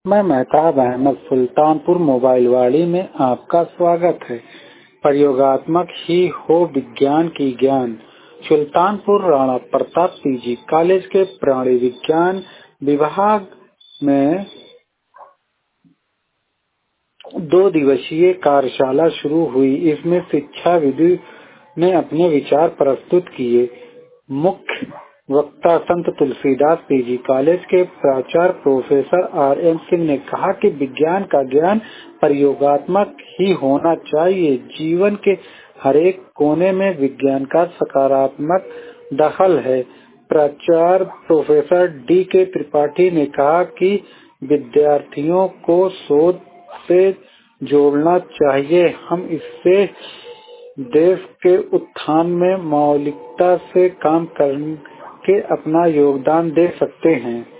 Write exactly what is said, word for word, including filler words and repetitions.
मैं मेहताब अहमद सुल्तानपुर मोबाइल वाड़ी में आपका स्वागत है। प्रयोगात्मक ही हो विज्ञान की ज्ञान। सुल्तानपुर राणा प्रताप पीजी कॉलेज के प्राणी विज्ञान विभाग में दो दिवसीय कार्यशाला शुरू हुई। इसमें शिक्षाविदों ने अपने विचार प्रस्तुत किए। मुख्य वक्ता संत तुलसीदास पीजी कॉलेज के प्राचार्य प्रोफेसर आर एम सिंह ने कहा कि विज्ञान का ज्ञान प्रयोगात्मक ही होना चाहिए। जीवन के हरेक कोने में विज्ञान का सकारात्मक दखल है। प्राचार्य प्रोफेसर डी के त्रिपाठी ने कहा कि विद्यार्थियों को शोध से जोड़ना चाहिए। हम इससे देश के उत्थान में मौलिकता से काम करके अपना योगदान दे सकते हैं।